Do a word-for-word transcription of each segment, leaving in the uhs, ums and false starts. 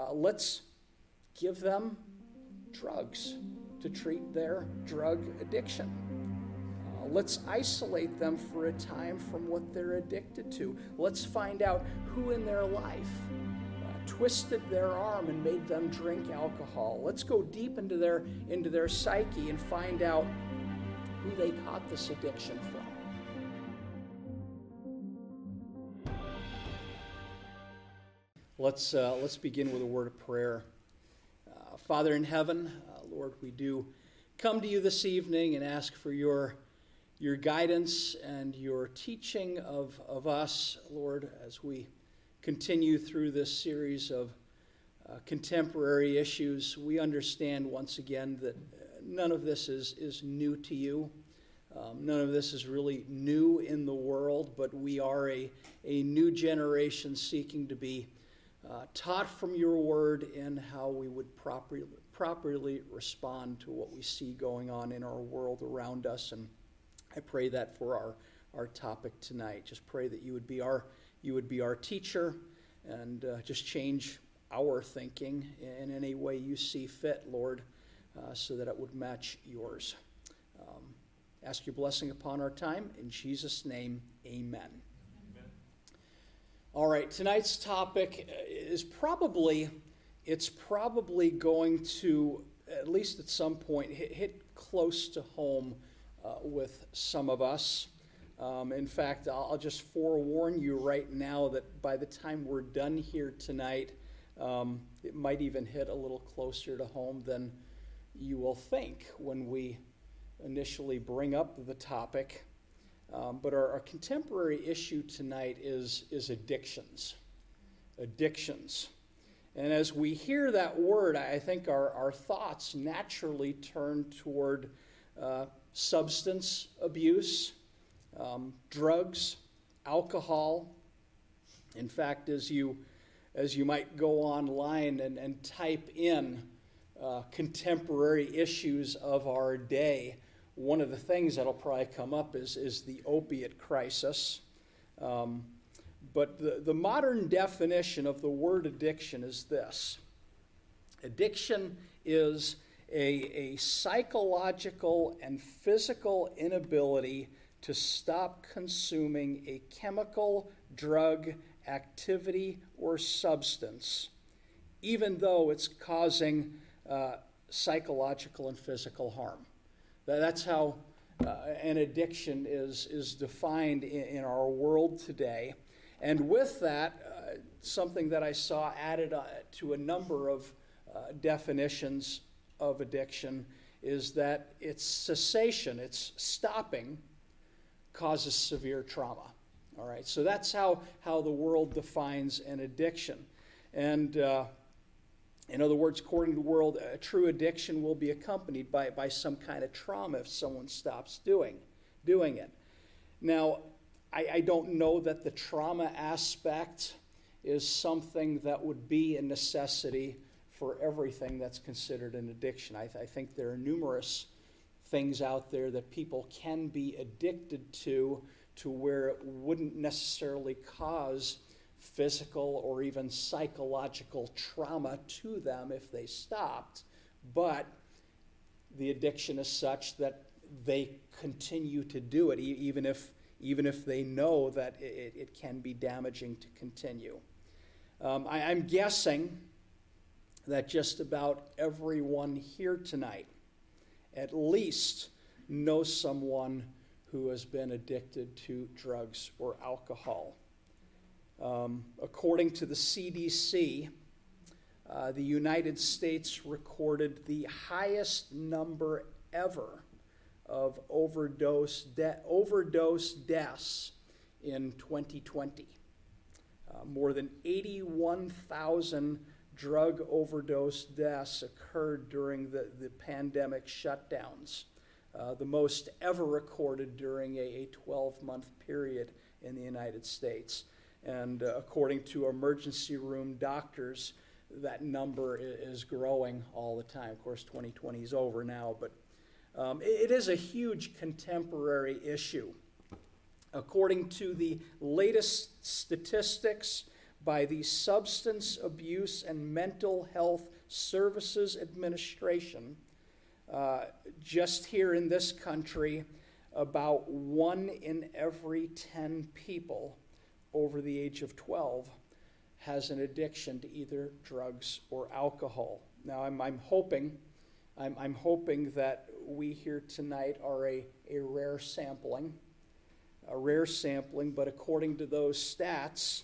uh, let's give them drugs to treat their drug addiction. Uh, let's isolate them for a time from what they're addicted to. Let's find out who in their life uh, twisted their arm and made them drink alcohol. Let's go deep into their into their psyche and find out who they caught this addiction from. Let's uh, let's begin with a word of prayer. Uh, Father in heaven, uh, Lord, we do come to you this evening and ask for your your guidance and your teaching of, of us, Lord, as we continue through this series of uh, contemporary issues. We understand once again that none of this is, is new to you. Um, none of this is really new in the world, but we are a, a new generation seeking to be Uh, taught from your word in how we would properly, properly respond to what we see going on in our world around us. And I pray that for our, our topic tonight. Just pray that you would be our you would be our teacher and uh, just change our thinking in any way you see fit, Lord, uh, so that it would match yours. Um, ask your blessing upon our time. In Jesus' name, amen. All right, tonight's topic is probably, it's probably going to, at least at some point, hit, hit close to home uh, with some of us. Um, in fact, I'll, I'll just forewarn you right now that by the time we're done here tonight, um, it might even hit a little closer to home than you will think when we initially bring up the topic. Um, but our, our contemporary issue tonight is, is addictions. Addictions. And as we hear that word, I think our, our thoughts naturally turn toward uh, substance abuse, um, drugs, alcohol. In fact, as you, as you might go online and, and type in uh, contemporary issues of our day, one of the things that'll probably come up is, is the opiate crisis. Um, but the, the modern definition of the word addiction is this. Addiction is a, a psychological and physical inability to stop consuming a chemical, drug, activity, or substance, even though it's causing uh, psychological and physical harm. That's how uh, an addiction is, is defined in, in our world today. And with that, uh, something that I saw added uh, to a number of uh, definitions of addiction is that its cessation, its stopping, causes severe trauma. All right, so that's how, how the world defines an addiction. And uh, in other words, according to the world, a true addiction will be accompanied by, by some kind of trauma if someone stops doing, doing it. Now, I, I don't know that the trauma aspect is something that would be a necessity for everything that's considered an addiction. I, th- I think there are numerous things out there that people can be addicted to, to where it wouldn't necessarily cause physical or even psychological trauma to them if they stopped, but the addiction is such that they continue to do it, even if even if they know that it, it can be damaging to continue. Um, I, I'm guessing that just about everyone here tonight at least knows someone who has been addicted to drugs or alcohol. Um, according to the C D C, uh, the United States recorded the highest number ever of overdose de- overdose deaths in twenty twenty. Uh, more than eighty-one thousand drug overdose deaths occurred during the, the pandemic shutdowns, uh, the most ever recorded during a twelve-month period in the United States. And uh, according to emergency room doctors, that number is growing all the time. Of course, twenty twenty is over now, but um, it is a huge contemporary issue. According to the latest statistics by the Substance Abuse and Mental Health Services Administration, uh, just here in this country, about one in every ten people over the age of twelve has an addiction to either drugs or alcohol. Now, I'm, I'm hoping, I'm, I'm hoping that we here tonight are a, a rare sampling, a rare sampling, but according to those stats,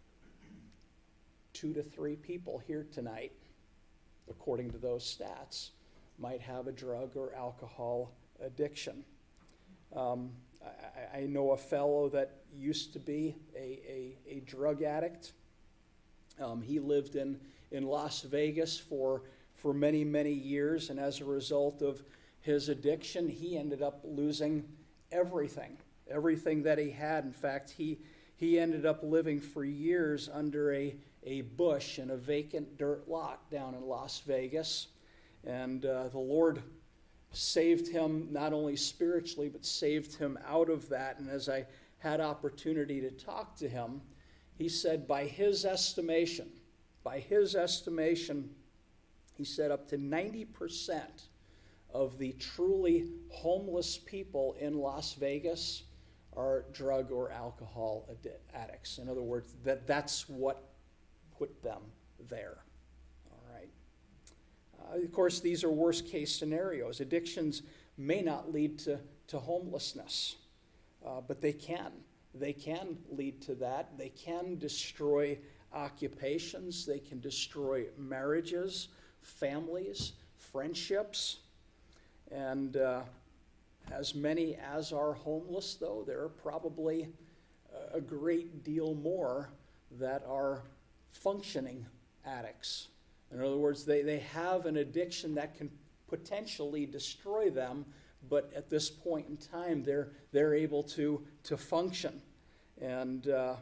two to three people here tonight, according to those stats, might have a drug or alcohol addiction. Um, I, I know a fellow that used to be a, a, a drug addict. Um, he lived in, in Las Vegas for, for many, many years, and as a result of his addiction, he ended up losing everything, everything that he had. In fact, he, he ended up living for years under a, a bush in a vacant dirt lot down in Las Vegas. And uh, the Lord saved him not only spiritually, but saved him out of that. And as I had opportunity to talk to him, he said by his estimation, by his estimation, he said up to ninety percent of the truly homeless people in Las Vegas are drug or alcohol addicts. In other words, that, that's what put them there. All right. Uh, of course, these are worst case scenarios. Addictions may not lead to, to homelessness, uh, but they can. They can lead to that. They can destroy occupations. They can destroy marriages, families, friendships. And uh, as many as are homeless, though, there are probably a great deal more that are functioning addicts. In other words, they, they have an addiction that can potentially destroy them, but at this point in time, they're they're able to to function. And uh,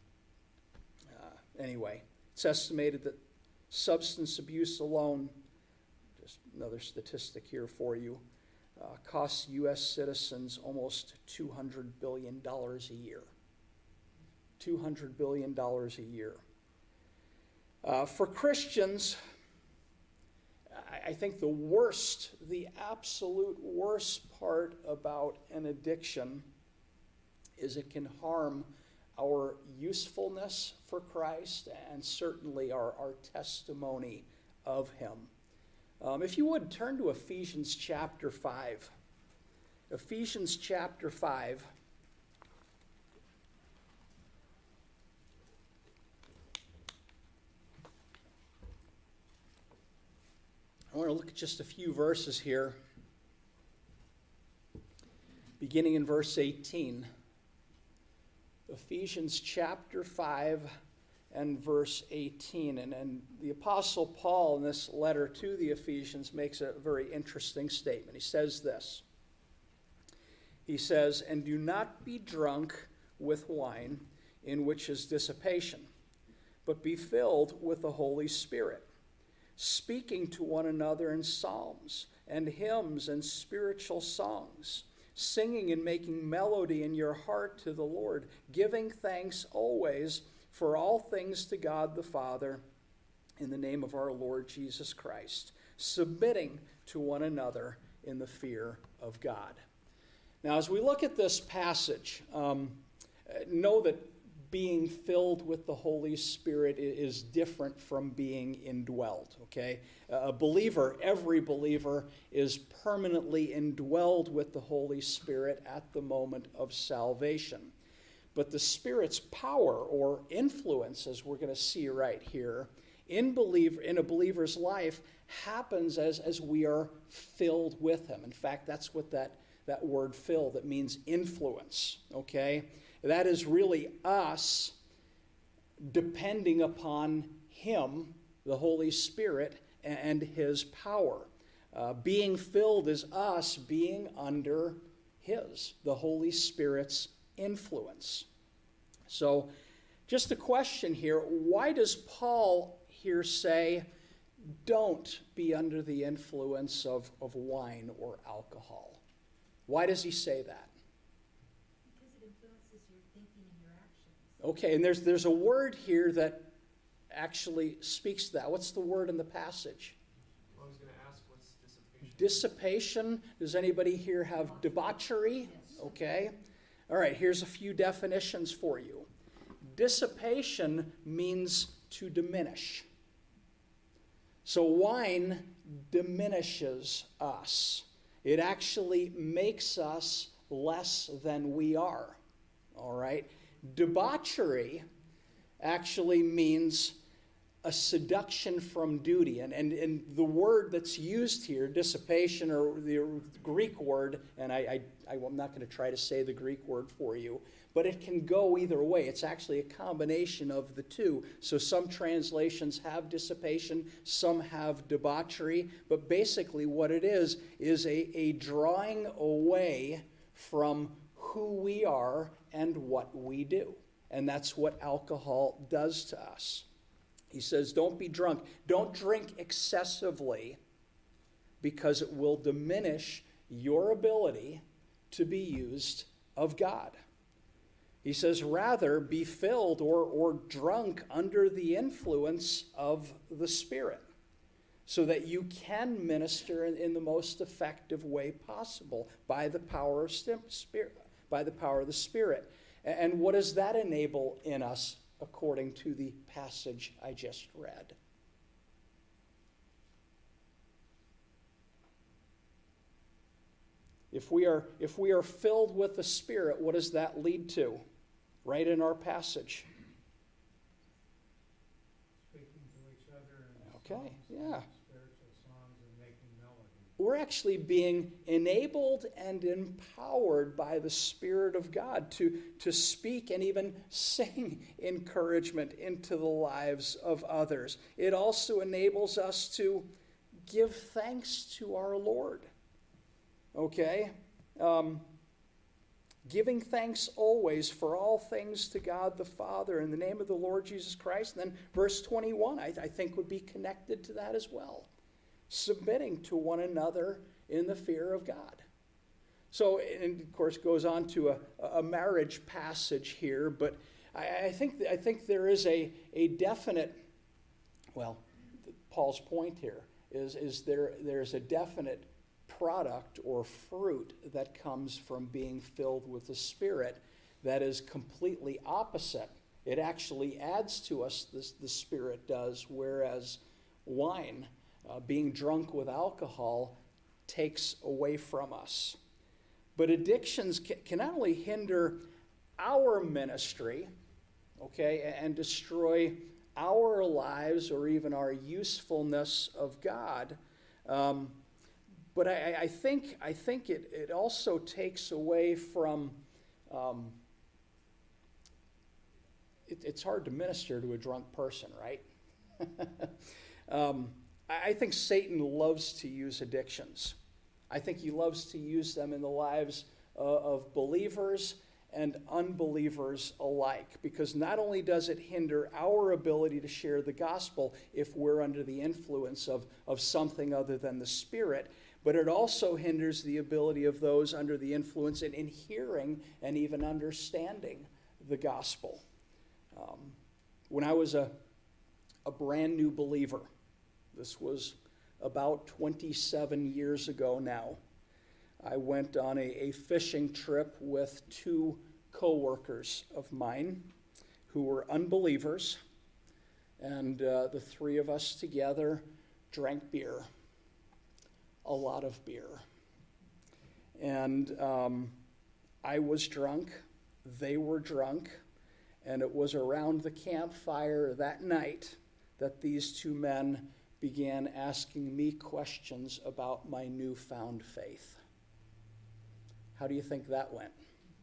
uh, anyway, it's estimated that substance abuse alone, just another statistic here for you, uh, costs U S citizens almost two hundred billion dollars a year. two hundred billion dollars a year. Uh, for Christians, I think the worst, the absolute worst part about an addiction is it can harm our usefulness for Christ and certainly our, our testimony of Him. Um, if you would, turn to Ephesians chapter five. Ephesians chapter five. I want to look at just a few verses here, beginning in verse eighteen. Ephesians chapter five and verse eighteen. And, and the Apostle Paul in this letter to the Ephesians makes a very interesting statement. He says this. He says, "And do not be drunk with wine, in which is dissipation, but be filled with the Holy Spirit, speaking to one another in psalms and hymns and spiritual songs, singing and making melody in your heart to the Lord, giving thanks always for all things to God the Father in the name of our Lord Jesus Christ, submitting to one another in the fear of God." Now, as we look at this passage, um, know that being filled with the Holy Spirit is different from being indwelled, okay? A believer, every believer, is permanently indwelled with the Holy Spirit at the moment of salvation. But the Spirit's power or influence, as we're going to see right here, in, believer, in a believer's life happens as, as we are filled with Him. In fact, that's what that, that word fill, that means influence, okay? That is really us depending upon Him, the Holy Spirit, and His power. Uh, being filled is us being under His, the Holy Spirit's influence. So, just a question here. Why does Paul here say, don't be under the influence of, of wine or alcohol? Why does he say that? Because it influences your thinking and your actions. Okay, and there's there's a word here that actually speaks to that. What's the word in the passage? Well, I was going to ask, what's dissipation? Dissipation. Does anybody here have debauchery? Okay. All right, here's a few definitions for you. Dissipation means to diminish. So wine diminishes us. It actually makes us less than we are. All right? Debauchery actually means a seduction from duty. And, and, and the word that's used here, dissipation, or the Greek word, and I, I, I'm not going to try to say the Greek word for you, but it can go either way. It's actually a combination of the two. So some translations have dissipation, some have debauchery, but basically what it is, is a, a drawing away from who we are and what we do. And that's what alcohol does to us. He says, don't be drunk. Don't drink excessively, because it will diminish your ability to be used of God. He says, rather be filled or, or drunk under the influence of the Spirit, so that you can minister in, in the most effective way possible by the power of Spirit, by the power of the Spirit. And what does that enable in us, according to the passage I just read? If we are, if we are filled with the Spirit, what does that lead to? Right in our passage. Speaking to each other in Okay, songs, yeah. spiritual songs, and making melody. We're actually being enabled and empowered by the Spirit of God to, to speak and even sing encouragement into the lives of others. It also enables us to give thanks to our Lord. Okay? Um, giving thanks always for all things to God the Father in the name of the Lord Jesus Christ. And then verse twenty-one, I, I think, would be connected to that as well. Submitting to one another in the fear of God. So, and of course, goes on to a, a marriage passage here, but I, I think I think there is a, a definite, well, Paul's point here is, is there there's a definite product or fruit that comes from being filled with the Spirit that is completely opposite. It actually adds to us, this, the Spirit does, whereas wine, uh, being drunk with alcohol, takes away from us. But addictions can, can not only hinder our ministry, okay, and destroy our lives or even our usefulness of God, um, but I, I think I think it, it also takes away from, um, it, it's hard to minister to a drunk person, right? um, I, I think Satan loves to use addictions. I think he loves to use them in the lives uh, of believers and unbelievers alike, because not only does it hinder our ability to share the gospel if we're under the influence of, of something other than the Spirit, but it also hinders the ability of those under the influence in, in hearing and even understanding the gospel. Um, when I was a, a brand new believer, this was about twenty-seven years ago now, I went on a, a fishing trip with two co-workers of mine who were unbelievers, and uh, the three of us together drank beer. A lot of beer. And um, I was drunk, they were drunk, and it was around the campfire that night that these two men began asking me questions about my newfound faith. How do you think that went?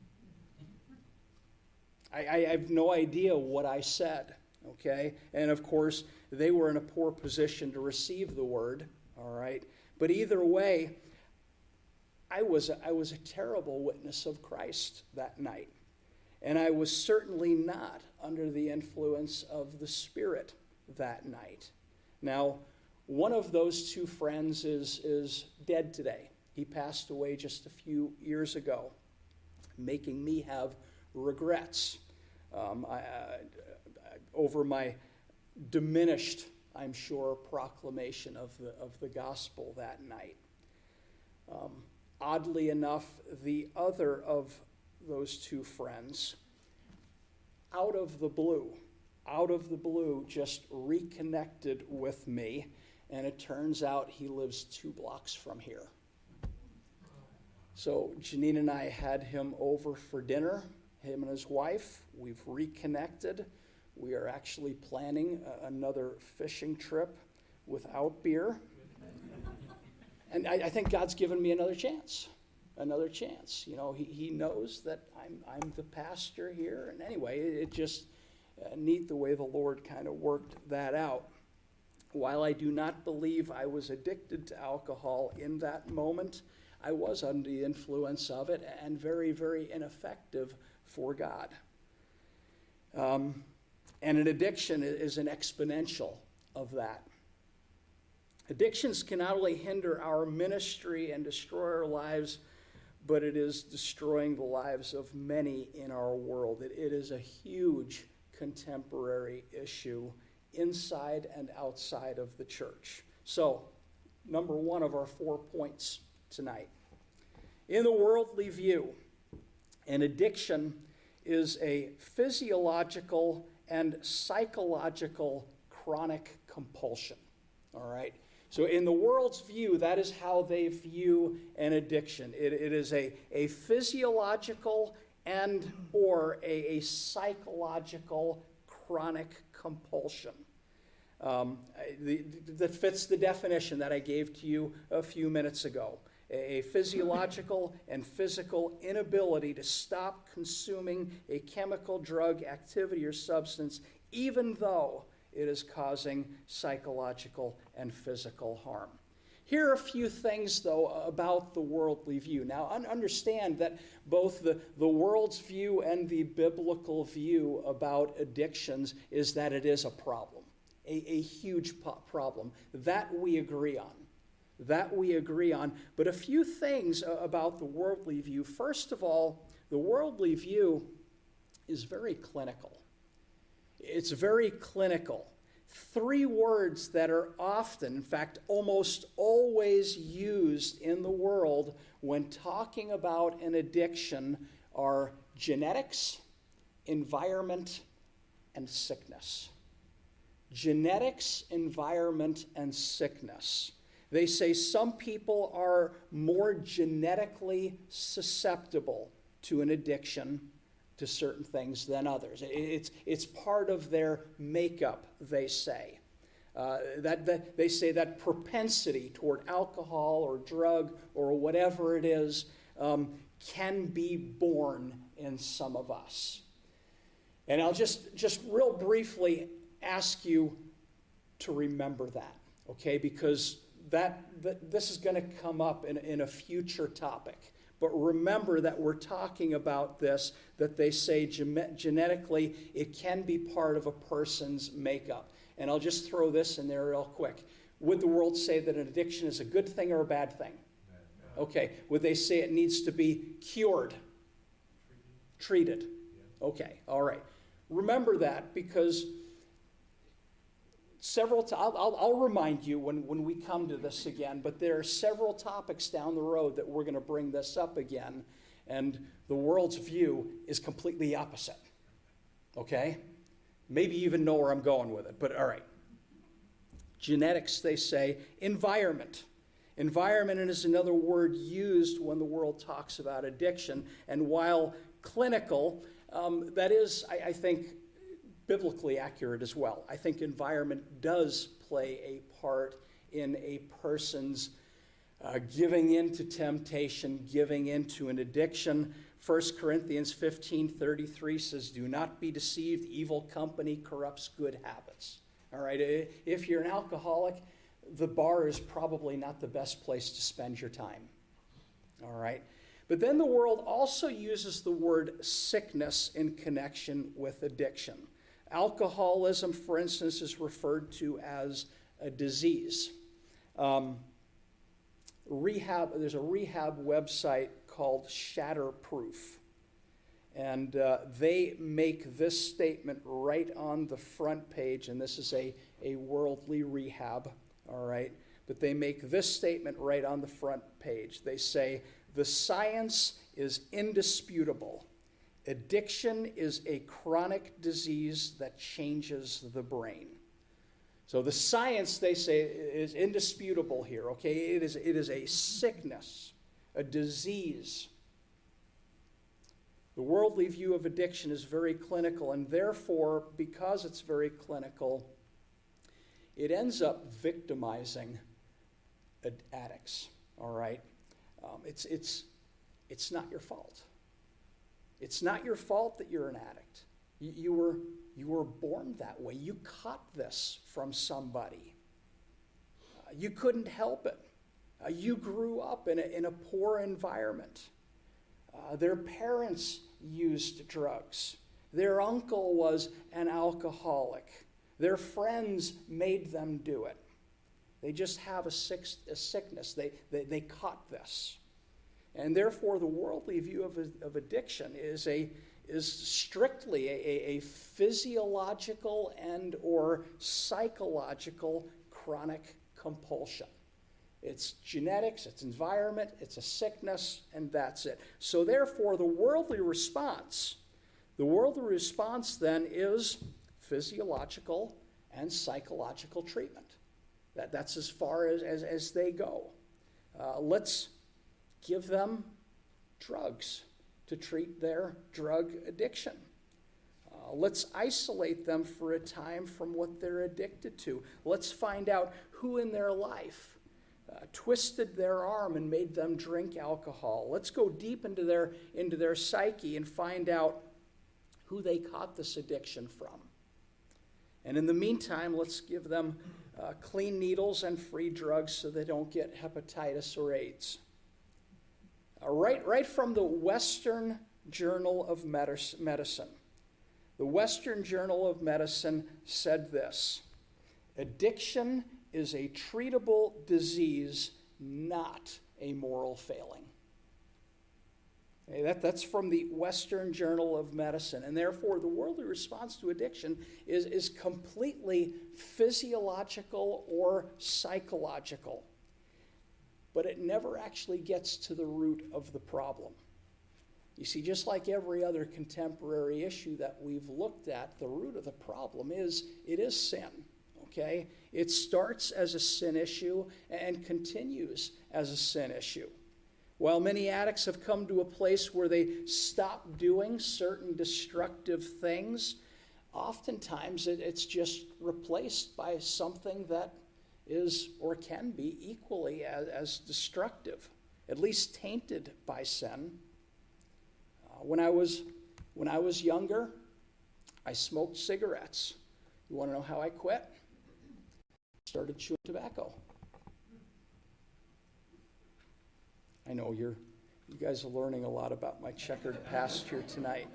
I, I have no idea what I said, okay? And of course, they were in a poor position to receive the word, all right? But either way, I was, a, I was a terrible witness of Christ that night. And I was certainly not under the influence of the Spirit that night. Now, one of those two friends is, is dead today. He passed away just a few years ago, making me have regrets. um, I, I, over my diminished, I'm sure, proclamation of the, of the gospel that night. Um, oddly enough, the other of those two friends, out of the blue, out of the blue, just reconnected with me, and it turns out he lives two blocks from here. So Janine and I had him over for dinner, him and his wife. We've reconnected. We are actually planning a, another fishing trip without beer. And I, I think God's given me another chance, another chance. You know, he, he knows that I'm I'm the pastor here. And anyway, it, it just uh, neat the way the Lord kind of worked that out. While I do not believe I was addicted to alcohol in that moment, I was under the influence of it and very, very ineffective for God. Um, and an addiction is an exponential of that. Addictions can not only hinder our ministry and destroy our lives, but it is destroying the lives of many in our world. It, it is a huge contemporary issue inside and outside of the church. So, number one of our four points tonight. In the worldly view, an addiction is a physiological and psychological chronic compulsion. All right? So in the world's view, that is how they view an addiction. It, it is a, a physiological and or a, a psychological chronic compulsion. Um, the, that fits the definition that I gave to you a few minutes ago. A, a physiological and physical inability to stop consuming a chemical, drug, activity, or substance, even though it is causing psychological and physical harm. Here are a few things, though, about the worldly view. Now, un- understand that both the, the world's view and the biblical view about addictions is that it is a problem, a, a huge po- problem. That we agree on. That we agree on. But a few things about the worldly view. First of all, the worldly view is very clinical. It's very clinical. Three words that are often, in fact, almost always used in the world when talking about an addiction are genetics, environment, and sickness. Genetics, environment, and sickness. They say some people are more genetically susceptible to an addiction to certain things than others. It's, it's part of their makeup, they say. Uh, that, that they say that propensity toward alcohol or drug or whatever it is um, can be born in some of us. And I'll just, just real briefly ask you to remember that, okay? Because that, that this is going to come up in, in a future topic. But remember that we're talking about this, that they say gen- genetically it can be part of a person's makeup. And I'll just throw this in there real quick. Would the world say that an addiction is a good thing or a bad thing? Okay. Would they say it needs to be cured? Treated. Okay. All right. Remember that because several t- I'll, I'll, I'll remind you when, when we come to this again, but there are several topics down the road that we're going to bring this up again, and the world's view is completely opposite. Okay? Maybe you even know where I'm going with it, but all right. Genetics, they say. Environment. Environment is another word used when the world talks about addiction, and while clinical, um, that is, I, I think, biblically accurate as well. I think environment does play a part in a person's uh, giving in to temptation, giving into an addiction. First Corinthians fifteen thirty-three says, "Do not be deceived, evil company corrupts good habits." All right, if you're an alcoholic, the bar is probably not the best place to spend your time. All right. But then the world also uses the word sickness in connection with addiction. Alcoholism, for instance, is referred to as a disease. Um, rehab, there's a rehab website called Shatterproof. And uh, they make this statement right on the front page, and this is a, a worldly rehab, all right? But they make this statement right on the front page. They say, the science is indisputable. Addiction is a chronic disease that changes the brain. So the science, they say, is indisputable here, okay? It is, it is a sickness, a disease. The worldly view of addiction is very clinical, and therefore, because it's very clinical, it ends up victimizing ad- addicts, all right? Um, it's, it's, it's not your fault. It's not your fault that you're an addict. You, you, were, you were born that way. You caught this from somebody. Uh, you couldn't help it. Uh, you grew up in a, in a poor environment. Uh, their parents used drugs. Their uncle was an alcoholic. Their friends made them do it. They just have a, sick, a sickness. They, they, they caught this. And therefore, the worldly view of, of addiction is, a, is strictly a, a physiological and or psychological chronic compulsion. It's genetics, it's environment, it's a sickness, and that's it. So therefore, the worldly response, the worldly response then is physiological and psychological treatment. That, that's as far as, as, as they go. Uh, let's give them drugs to treat their drug addiction. Uh, let's isolate them for a time from what they're addicted to. Let's find out who in their life Uh, twisted their arm and made them drink alcohol. Let's go deep into their, into their psyche and find out who they caught this addiction from. And in the meantime, let's give them uh, clean needles and free drugs so they don't get hepatitis or AIDS. Uh, right, right from the Western Journal of Medicine. The Western Journal of Medicine said this: addiction is a treatable disease, not a moral failing. Okay, that, that's from the Western Journal of Medicine. And therefore, the worldly response to addiction is, is completely physiological or psychological. But it never actually gets to the root of the problem. You see, just like every other contemporary issue that we've looked at, the root of the problem is, it is sin. Okay? It starts as a sin issue and continues as a sin issue. While many addicts have come to a place where they stop doing certain destructive things, oftentimes it, it's just replaced by something that is or can be equally as, as destructive, at least tainted by sin. Uh, when I was when I was younger, I smoked cigarettes. You want to know how I quit? Started chewing tobacco. I know you're, you guys are learning a lot about my checkered past here tonight.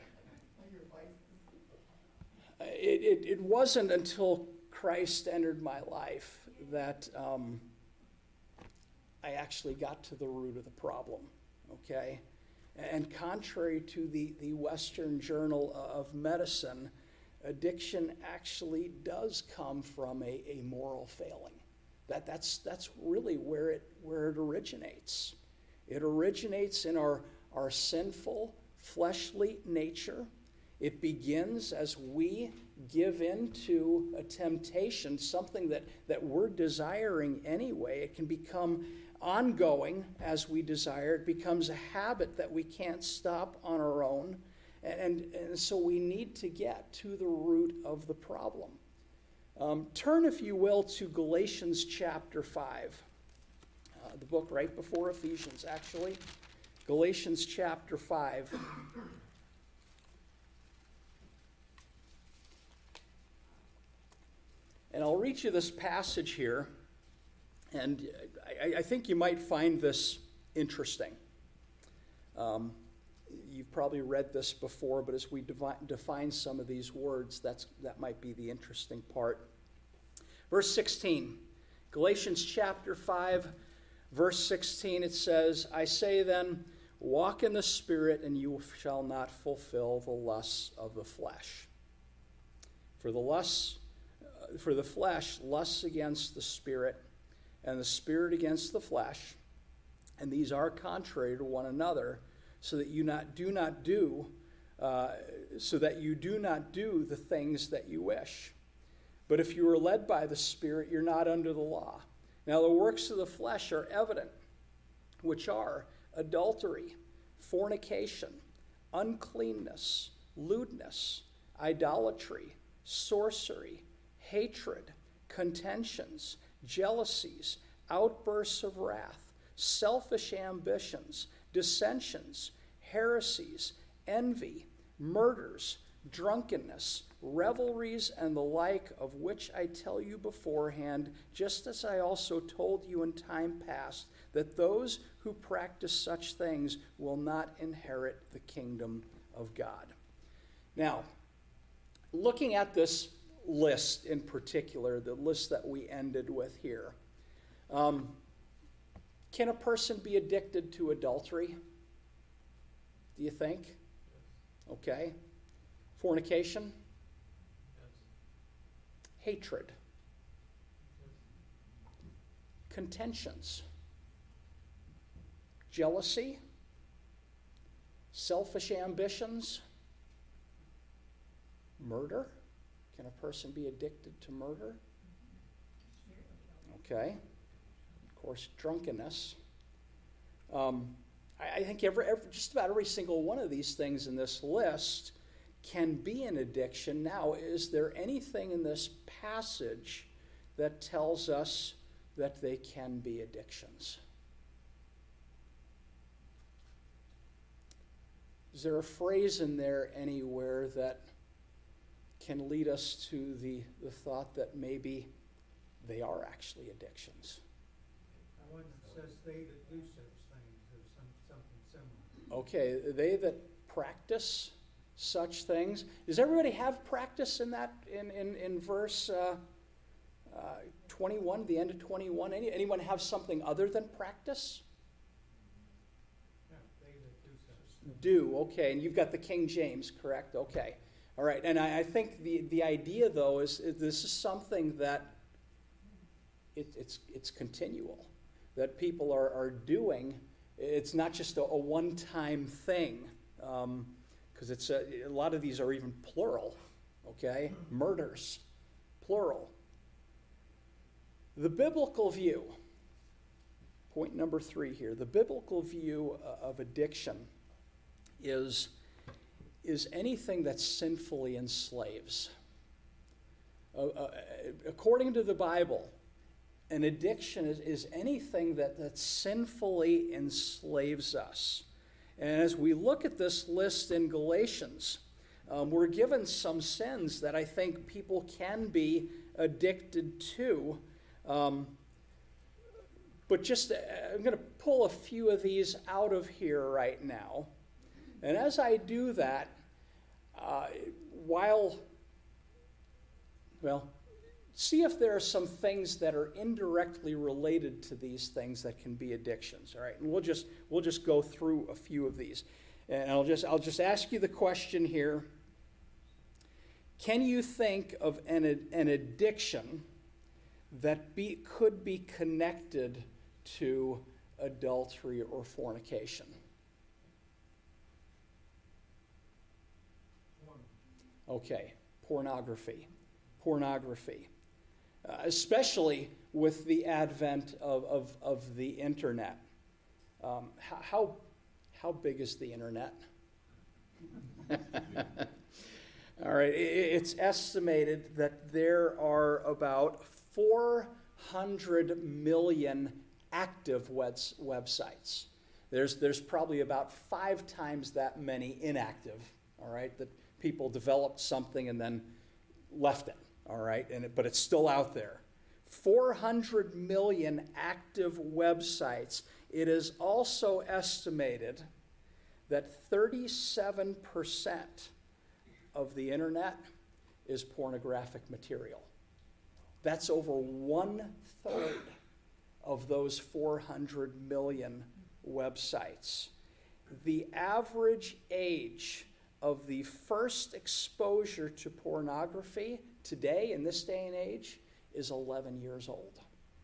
It, it, it wasn't until Christ entered my life that um, I actually got to the root of the problem, okay? And contrary to the, the Western Journal of Medicine, addiction actually does come from a, a moral failing. That, that's, that's really where it, where it originates. It originates in our, our sinful, fleshly nature. It begins as we give in to a temptation, something that, that we're desiring anyway. It can become ongoing as we desire. It becomes a habit that we can't stop on our own. And, and so we need to get to the root of the problem. Um, turn, if you will, to Galatians chapter five. Uh, the book right before Ephesians, actually. Galatians chapter five. And I'll read you this passage here. And I, I think you might find this interesting. Um, You've probably read this before, but as we devi- define some of these words, that's, that might be the interesting part. Verse sixteen, Galatians chapter five, verse sixteen, it says, I say then, Walk in the Spirit, and you shall not fulfill the lusts of the flesh. For the lusts, uh, for the flesh lusts against the Spirit, and the Spirit against the flesh, and these are contrary to one another, so that you not do not do, uh, so that you do not do the things that you wish. But if you are led by the Spirit, you're not under the law. Now the works of the flesh are evident, which are adultery, fornication, uncleanness, lewdness, idolatry, sorcery, hatred, contentions, jealousies, outbursts of wrath, selfish ambitions, dissensions, heresies, envy, murders, drunkenness, revelries, and the like, of which I tell you beforehand, just as I also told you in time past, that those who practice such things will not inherit the kingdom of God. Now, looking at this list in particular, the list that we ended with here, um, can a person be addicted to adultery? Do you think? Okay. Fornication? Hatred? Contentions? Jealousy? Selfish ambitions? Murder? Can a person be addicted to murder? Okay. Of course, drunkenness. Um, I, I think every, every, just about every single one of these things in this list can be an addiction. Now, is there anything in this passage that tells us that they can be addictions? Is there a phrase in there anywhere that can lead us to the, the thought that maybe they are actually addictions? The one that says they that do such things, or some, something similar. Okay, they that practice such things. Does everybody have practice in that, in, in, in verse uh, uh, twenty-one, the end of twenty-one? Any, anyone have something other than practice? Yeah, they that do such things. Do, okay, and you've got the King James, correct? Okay. All right, and I, I think the, the idea, though, is, is this is something that it, it's, it's continual, that people are, are doing. It's not just a, a one-time thing, um, because it's a, a lot of these are even plural, okay? Murders, plural. The biblical view, point number three here, the biblical view of addiction is, is anything that sinfully enslaves. Uh, uh, according to the Bible, an addiction is, is anything that, that sinfully enslaves us. And as we look at this list in Galatians, um, we're given some sins that I think people can be addicted to. Um, but just, uh, I'm going to pull a few of these out of here right now. And as I do that, uh, while, well, see if there are some things that are indirectly related to these things that can be addictions. All right, and we'll just we'll just go through a few of these, and I'll just I'll just ask you the question here. Can you think of an an addiction that be could be connected to adultery or fornication? Okay, pornography, pornography. Uh, especially with the advent of, of, of the internet. Um, how, how, how big is the internet? All right, it's estimated that there are about four hundred million active webs, websites. There's, there's probably about five times that many inactive, all right, that people developed something and then left it. All right, and it, but it's still out there. four hundred million active websites. It is also estimated that thirty-seven percent of the internet is pornographic material. That's over one-third of those four hundred million websites. the average age of the first exposure to pornography today, in this day and age, is eleven years old.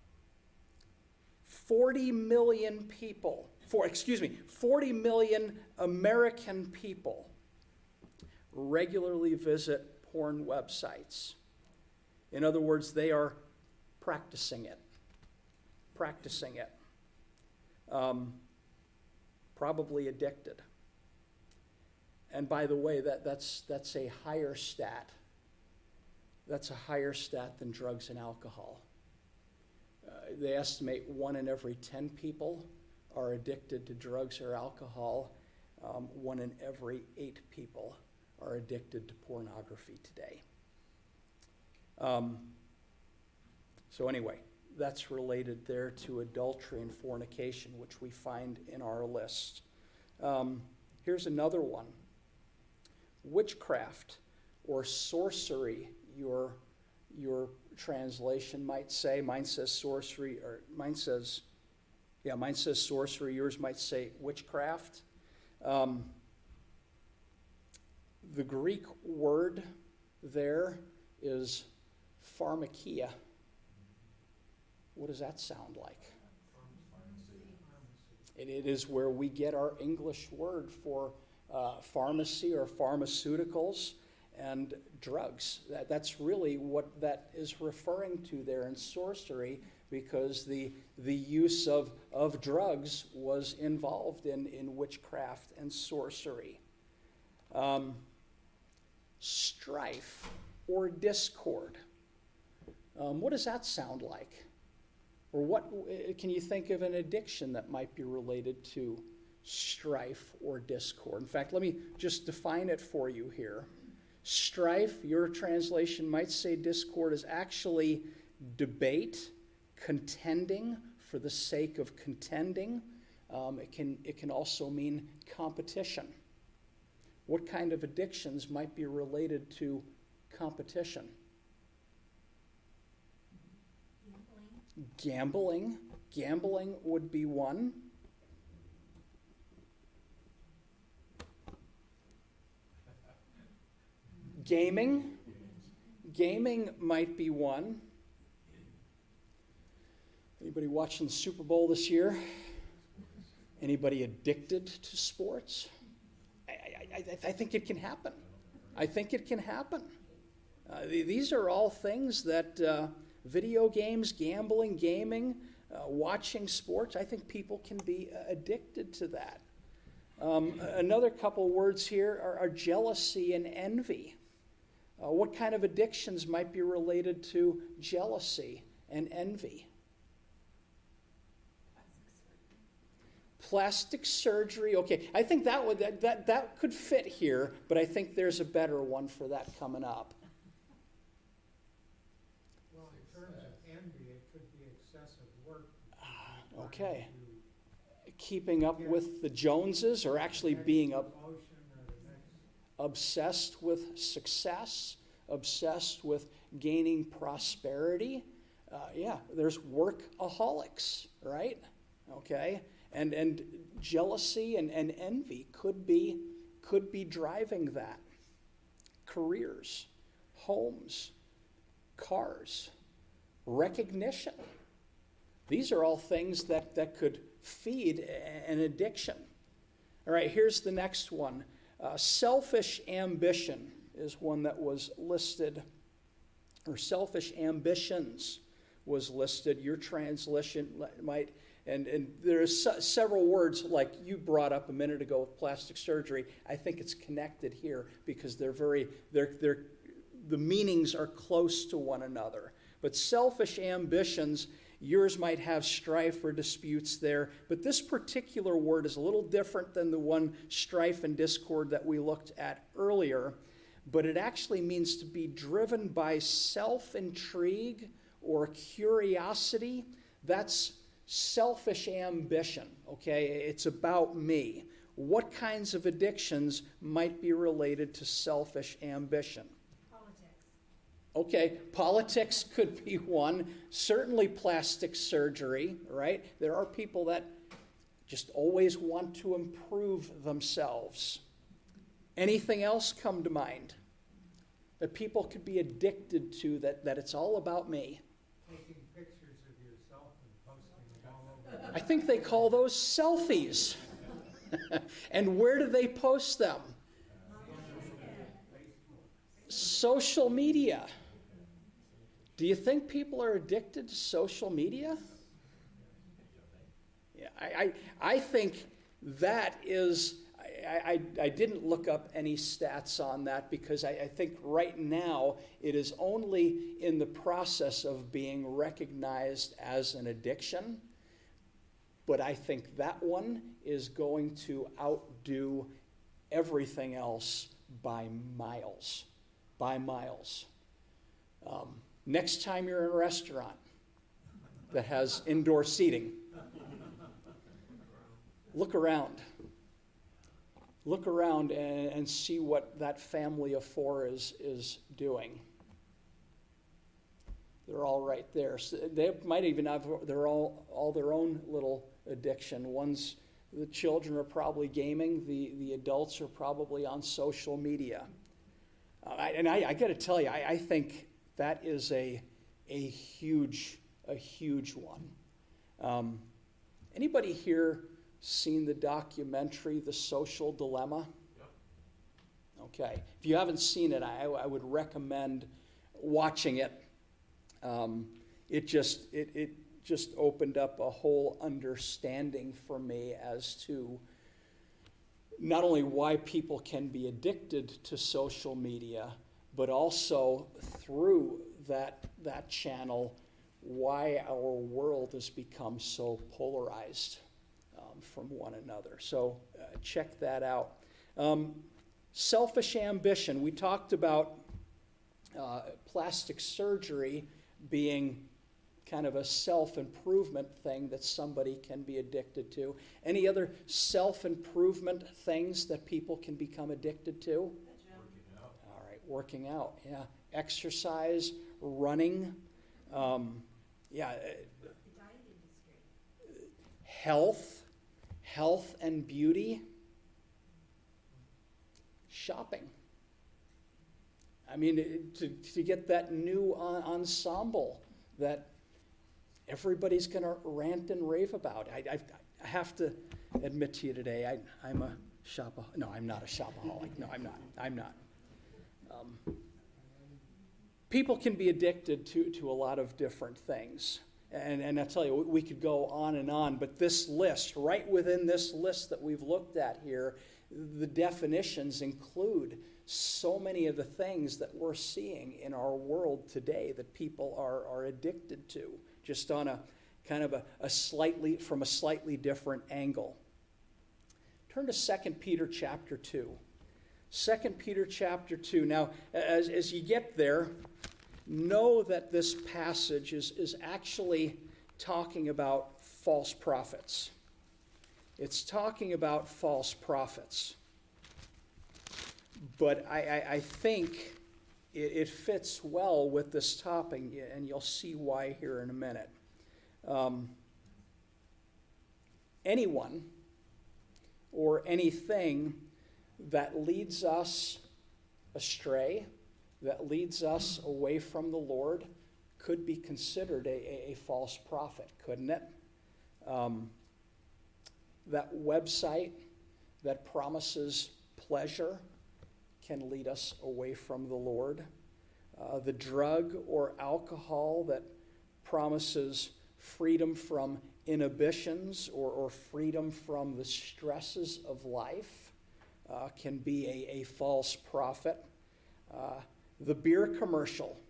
forty million people, for, excuse me, forty million American people regularly visit porn websites. In other words, they are practicing it. Practicing it. Um, probably addicted. And by the way, that, that's, that's a higher stat. That's a higher stat than drugs and alcohol. Uh, they estimate one in every ten people are addicted to drugs or alcohol. Um, one in every eight people are addicted to pornography today. Um, so anyway, that's related there to adultery and fornication, which we find in our list. Um, here's another one. Witchcraft or sorcery, your, your translation might say. Mine says sorcery, or mine says, yeah, mine says sorcery. Yours might say witchcraft. Um, the Greek word there is pharmakia. What does that sound like? It, it is where we get our English word for uh, pharmacy or pharmaceuticals and drugs. That, that's really what that is referring to there in sorcery, because the, the use of, of drugs was involved in, in witchcraft and sorcery. Um, strife or discord. Um, what does that sound like? Or what can you think of an addiction that might be related to strife or discord? In fact, let me just define it for you here. Strife, your translation might say discord, is actually debate, contending for the sake of contending. Um, it can, it can also mean competition. What kind of addictions might be related to competition? Gambling. Gambling would be one. Gaming. Gaming might be one. Anybody watching the Super Bowl this year? Anybody addicted to sports? I, I, I, I think it can happen. I think it can happen. Uh, these are all things that uh, video games, gambling, gaming, uh, watching sports, I think people can be uh, addicted to that. Um, another couple words here are, are jealousy and envy. Uh, what kind of addictions might be related to jealousy and envy? Plastic surgery. Okay, I think that would that, that that could fit here, but I think there's a better one for that coming up. Well, in terms of envy, it could be excessive work. Uh, okay. Keeping up with the Joneses, or actually being up, obsessed with success, obsessed with gaining prosperity. Uh, yeah, there's workaholics, right? Okay. And and jealousy and, and envy could be could be driving that. Careers, homes, cars, recognition. These are all things that, that could feed an addiction. All right, here's the next one. Uh, selfish ambition is one that was listed, or selfish ambitions was listed. Your translation might... And, and there's se- several words like you brought up a minute ago with plastic surgery. I think it's connected here because they're very, they're, they're, the meanings are close to one another. But selfish ambitions, yours might have strife or disputes there. But this particular word is a little different than the one strife and discord that we looked at earlier. But it actually means to be driven by self-intrigue or curiosity. That's selfish ambition, okay? It's about me. What kinds of addictions might be related to selfish ambition? Politics. Okay, politics could be one. Certainly plastic surgery, right? There are people that just always want to improve themselves. Anything else come to mind that people could be addicted to, that, that it's all about me? Taking pictures of yourself and posting them all over. I think they call those selfies. And where do they post them? Social media. Do you think people are addicted to social media? Yeah, I, I, I think that is, I, I, I didn't look up any stats on that because I, I think right now it is only in the process of being recognized as an addiction. But I think that one is going to outdo everything else by miles. By miles. Um, next time you're in a restaurant that has indoor seating, look around. Look around and, and see what that family of four is, is doing. They're all right there. So they might even have their all, all their own little addiction. One's, the children are probably gaming. The, the adults are probably on social media. Uh, I, and I, I got to tell you, I, I think that is a, a huge, a huge one. Um, anybody here seen the documentary, The Social Dilemma? Yep. Okay. If you haven't seen it, I, I would recommend watching it. Um, it just it, it just opened up a whole understanding for me as to not only why people can be addicted to social media, but also through that that channel, why our world has become so polarized um, from one another. So uh, check that out. Um, selfish ambition. We talked about uh, plastic surgery being kind of a self-improvement thing that somebody can be addicted to. Any other self-improvement things that people can become addicted to? Working out. All right, working out, yeah. Exercise, running, um, yeah. The diet industry. Health, health and beauty. Shopping. I mean, to, to get that new en- ensemble that everybody's going to rant and rave about. I, I, I have to admit to you today, I, I'm a shopaholic. No, I'm not a shopaholic. No, I'm not. I'm not. Um, people can be addicted to, to a lot of different things. And, and I tell you, we could go on and on, but this list, right within this list that we've looked at here, the definitions include so many of the things that we're seeing in our world today that people are, are addicted to, just on a kind of a, a slightly, from a slightly different angle. Turn to Second Peter chapter two. Second Peter chapter two. Now, as, as you get there, know that this passage is, is actually talking about false prophets. It's talking about false prophets. But I, I, I think it, it fits well with this topic, and you'll see why here in a minute. Um, anyone or anything that leads us astray, that leads us away from the Lord, could be considered a, a, a false prophet, couldn't it? Um, that website that promises pleasure can lead us away from the Lord. Uh, the drug or alcohol that promises freedom from inhibitions or, or freedom from the stresses of life uh, can be a, a false prophet. Uh, the beer commercial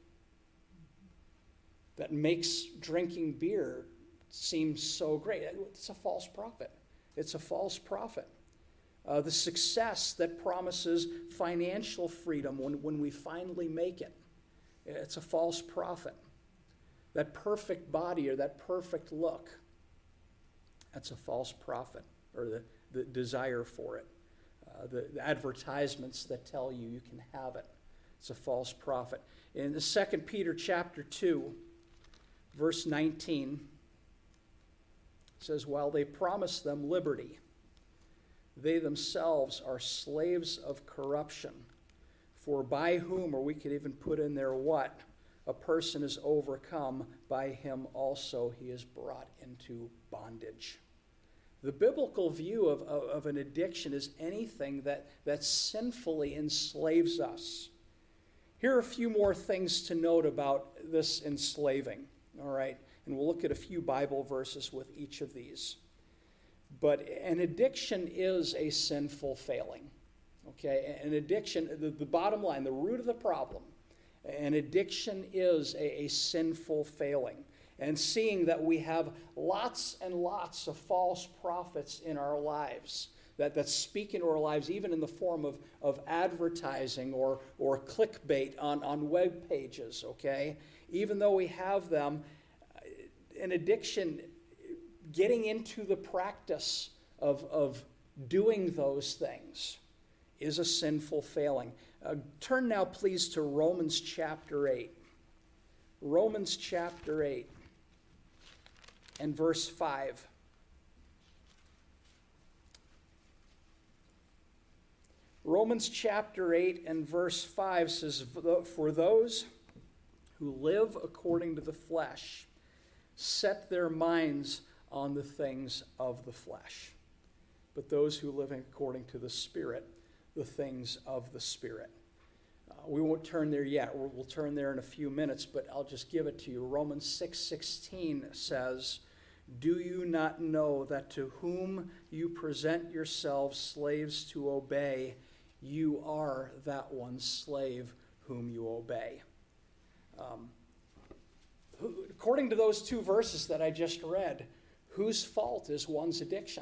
that makes drinking beer seem so great. It's a false prophet. It's a false prophet. Uh, the success that promises financial freedom when, when we finally make it. It's a false prophet. That perfect body or that perfect look. That's a false prophet, or the, the desire for it. Uh, the, the advertisements that tell you you can have it. It's a false prophet. In the Second Peter chapter two, verse nineteen, says, while they promise them liberty, they themselves are slaves of corruption. For by whom, or we could even put in there what, a person is overcome, by him also he is brought into bondage. The biblical view of, of, of an addiction is anything that, that sinfully enslaves us. Here are a few more things to note about this enslaving, all right? And we'll look at a few Bible verses with each of these. But an addiction is a sinful failing, okay? An addiction, the, the bottom line, the root of the problem, an addiction is a, a sinful failing. And seeing that we have lots and lots of false prophets in our lives that, that speak into our lives, even in the form of, of advertising or, or clickbait on, on web pages, okay? Even though we have them, an addiction, getting into the practice of, of doing those things is a sinful failing. Uh, turn now, please, to Romans chapter eight. Romans chapter eight and verse five. Romans chapter eight and verse five says, for those who live according to the flesh set their minds on the things of the flesh. But those who live according to the Spirit, the things of the Spirit. Uh, we won't turn there yet. We'll, we'll turn there in a few minutes, but I'll just give it to you. Romans six sixteen says, do you not know that to whom you present yourselves slaves to obey, you are that one slave whom you obey? Um, who, according to those two verses that I just read, whose fault is one's addiction?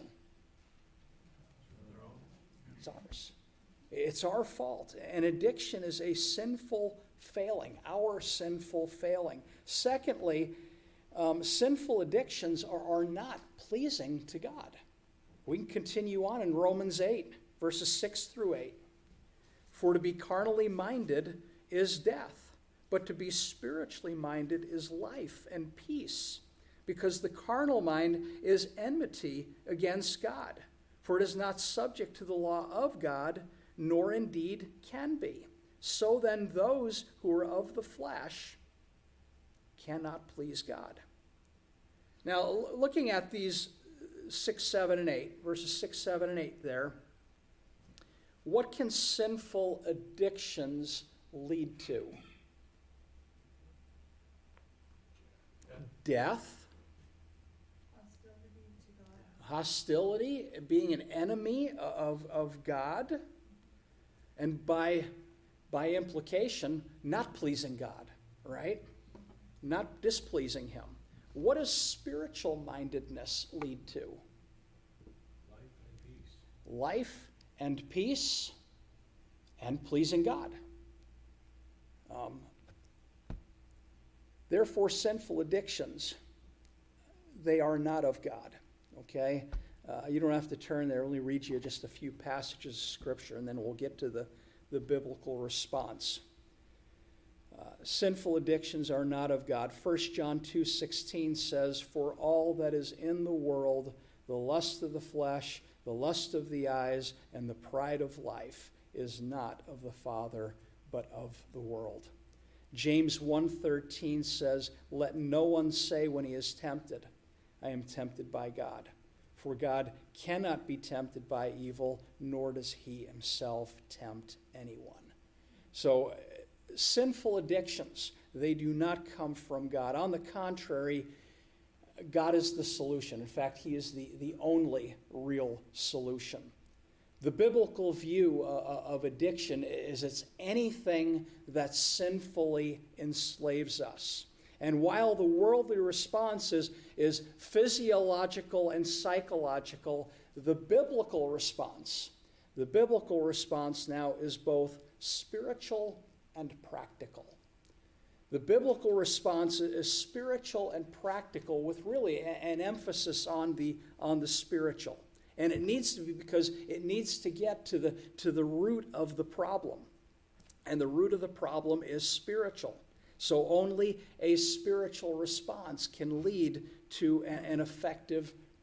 It's ours. It's our fault. And addiction is a sinful failing, our sinful failing. Secondly, um, sinful addictions are, are not pleasing to God. We can continue on in Romans eight, verses six through eight. For to be carnally minded is death, but to be spiritually minded is life and peace. Because the carnal mind is enmity against God, for it is not subject to the law of God, nor indeed can be. So then those who are of the flesh cannot please God. Now, looking at these six, seven, and eight, verses six, seven, and eight there, what can sinful addictions lead to? Death. Hostility to God. Hostility, being an enemy of, of God, and by, by implication, not pleasing God, right? Not displeasing him. What does spiritual mindedness lead to? Life and peace. Life and peace and pleasing God. Um, therefore, sinful addictions, they are not of God, okay? Uh, you don't have to turn there. I'll only read you just a few passages of Scripture, and then we'll get to the, the biblical response. Uh, sinful addictions are not of God. First John two sixteen says, for all that is in the world, the lust of the flesh, the lust of the eyes, and the pride of life is not of the Father, but of the world. James one thirteen says, let no one say when he is tempted, I am tempted by God. For God cannot be tempted by evil, nor does he himself tempt anyone. So, sinful addictions, they do not come from God. On the contrary, God is the solution. In fact, he is the, the only real solution. The biblical view uh, of addiction is it's anything that sinfully enslaves us. And while the worldly response is, is physiological and psychological, the biblical response, the biblical response now is both spiritual and practical. The biblical response is spiritual and practical with really an emphasis on the, on the spiritual. And it needs to be because it needs to get to the, to the root of the problem. And the root of the problem is spiritual. So only a spiritual response can lead to an effective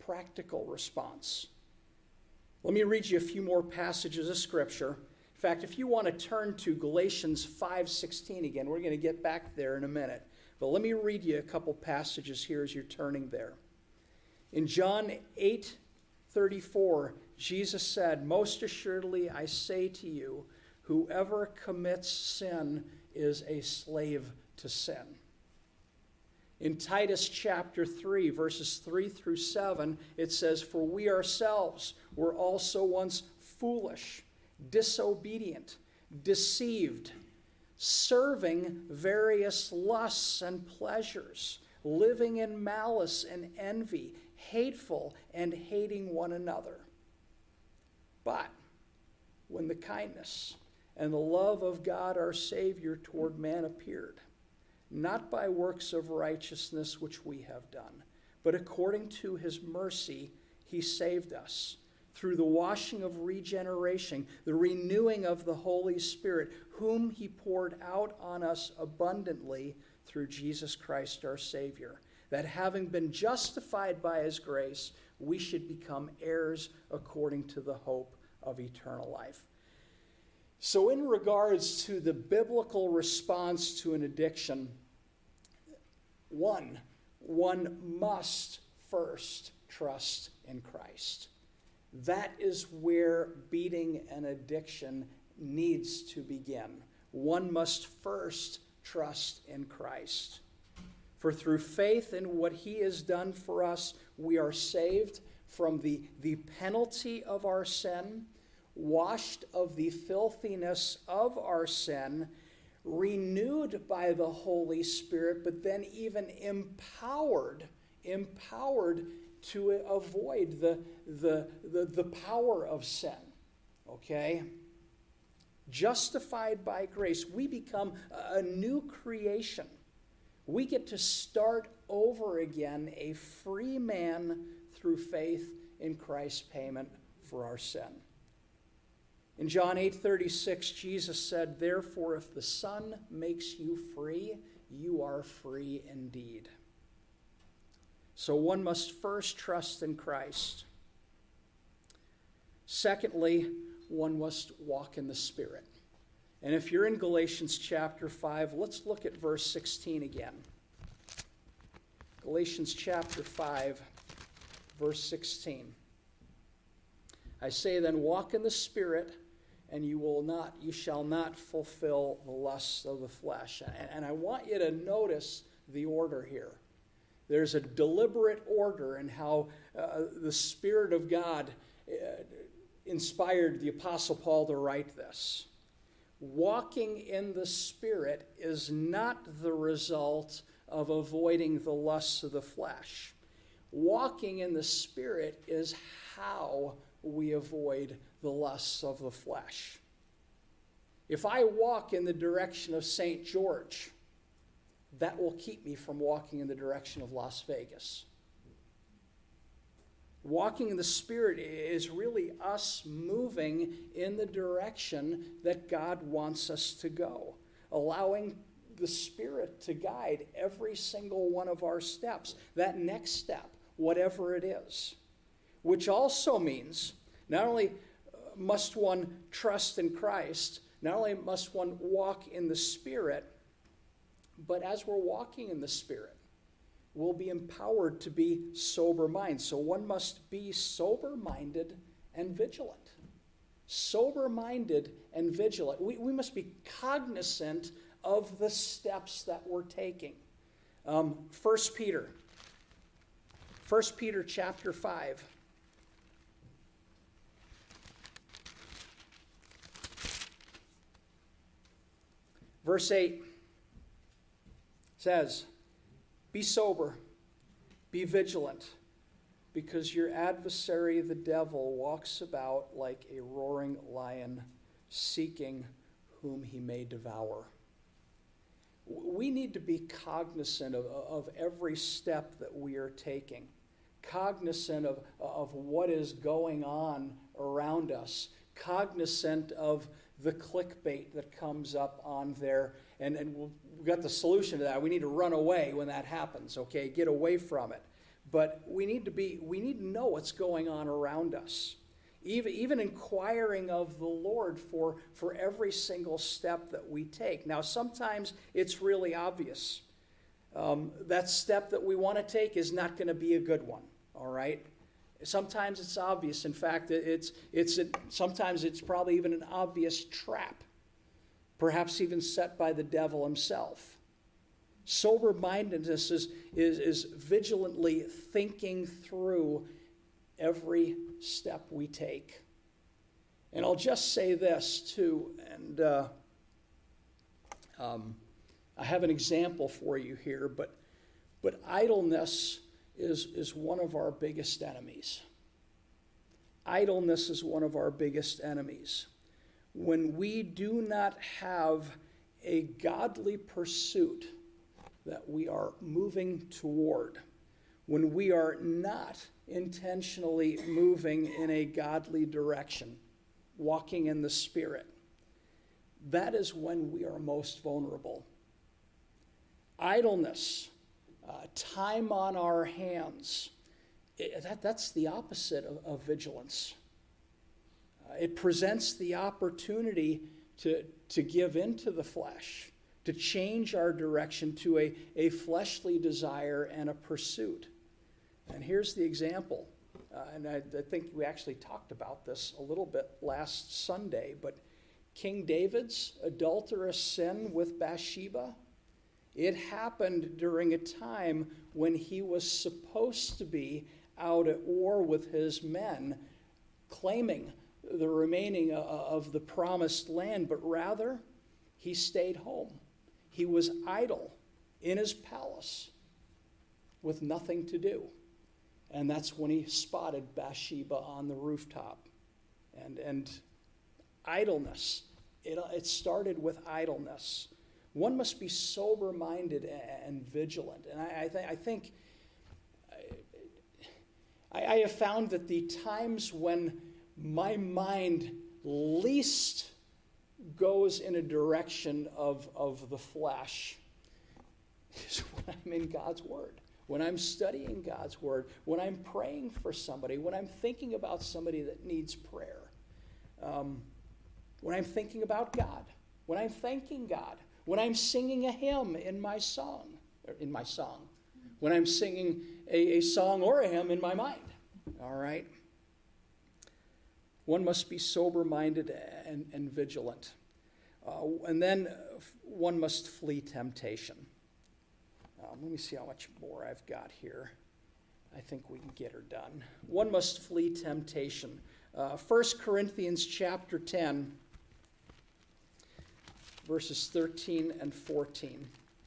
practical response. Let me read you a few more passages of Scripture. In fact, if you want to turn to Galatians five sixteen again, we're going to get back there in a minute. But let me read you a couple passages here as you're turning there. In John eight thirty-four, Jesus said, "Most assuredly I say to you, whoever commits sin is a slave to sin." In Titus chapter three, verses three through seven, it says, "For we ourselves were also once foolish, disobedient, deceived, serving various lusts and pleasures, living in malice and envy, hateful and hating one another. But when the kindness and the love of God our Savior toward man appeared, not by works of righteousness which we have done, but according to his mercy he saved us, through the washing of regeneration, the renewing of the Holy Spirit, whom he poured out on us abundantly through Jesus Christ our Savior, that having been justified by his grace, we should become heirs according to the hope of eternal life." So in regards to the biblical response to an addiction, one, one must first trust in Christ. That is where beating an addiction needs to begin. One must first trust in Christ. For through faith in what he has done for us, we are saved from the, the penalty of our sin, washed of the filthiness of our sin, renewed by the Holy Spirit, but then even empowered, empowered to avoid the, the, the, the power of sin. Okay? Justified by grace, we become a new creation. We get to start over again, a free man through faith in Christ's payment for our sin. In John eight thirty-six, Jesus said, "Therefore, if the Son makes you free, you are free indeed." So one must first trust in Christ. Secondly, one must walk in the Spirit. And if you're in Galatians chapter five, let's look at verse sixteen again. Galatians chapter five, verse sixteen. "I say then, walk in the Spirit, and you will not, you shall not fulfill the lusts of the flesh." And, and I want you to notice the order here. There's a deliberate order in how uh, the Spirit of God uh, inspired the Apostle Paul to write this. Walking in the Spirit is not the result of avoiding the lusts of the flesh. Walking in the Spirit is how we avoid the lusts of the flesh. If I walk in the direction of Saint George, that will keep me from walking in the direction of Las Vegas. Walking in the Spirit is really us moving in the direction that God wants us to go, allowing the Spirit to guide every single one of our steps, that next step, whatever it is. Which also means not only must one trust in Christ, not only must one walk in the Spirit, but as we're walking in the Spirit, we'll be empowered to be sober-minded. So one must be sober-minded and vigilant. Sober-minded and vigilant. We, we must be cognizant of the steps that we're taking. Um, First Peter. First Peter chapter five. Verse eight says, "Be sober, be vigilant, because your adversary the devil walks about like a roaring lion, seeking whom he may devour." We need to be cognizant of, of every step that we are taking, cognizant of, of what is going on around us, cognizant of the clickbait that comes up on there. And, and we've got the solution to that. We need to run away when that happens, okay? Get away from it. but we need to be, we need to know what's going on around us. Even, even inquiring of the Lord for, for every single step that we take. Now, sometimes it's really obvious. Um, that step that we want to take is not going to be a good one, all right? Sometimes it's obvious. In fact, it's, it's a, sometimes it's probably even an obvious trap, perhaps even set by the devil himself. Sober-mindedness is, is, is vigilantly thinking through every step we take. And I'll just say this too, and uh, um, I have an example for you here, but but idleness is, is one of our biggest enemies. Idleness is one of our biggest enemies. When we do not have a godly pursuit that we are moving toward, when we are not intentionally moving in a godly direction, walking in the Spirit, that is when we are most vulnerable. Idleness, uh, time on our hands, it, that, that's the opposite of, of vigilance. Uh, it presents the opportunity to, to give into the flesh, to change our direction to a, a fleshly desire and a pursuit. And here's the example, uh, and I, I think we actually talked about this a little bit last Sunday, but King David's adulterous sin with Bathsheba, it happened during a time when he was supposed to be out at war with his men, claiming the remaining of the promised land, but rather he stayed home. He was idle in his palace with nothing to do. And that's when he spotted Bathsheba on the rooftop. And, and idleness, it, it started with idleness. One must be sober-minded and vigilant. And I, I, th- I think I, I have found that the times when my mind least goes in a direction of, of the flesh is when I'm in God's Word. When I'm studying God's Word, when I'm praying for somebody, when I'm thinking about somebody that needs prayer, um, when I'm thinking about God, when I'm thanking God, when I'm singing a hymn in my song, or in my song, when I'm singing a, a song or a hymn in my mind, all right? One must be sober-minded and, and vigilant. Uh, and then one must flee temptation. Um, let me see how much more I've got here. I think we can get her done. One must flee temptation. Uh, First Corinthians chapter ten, verses thirteen and fourteen.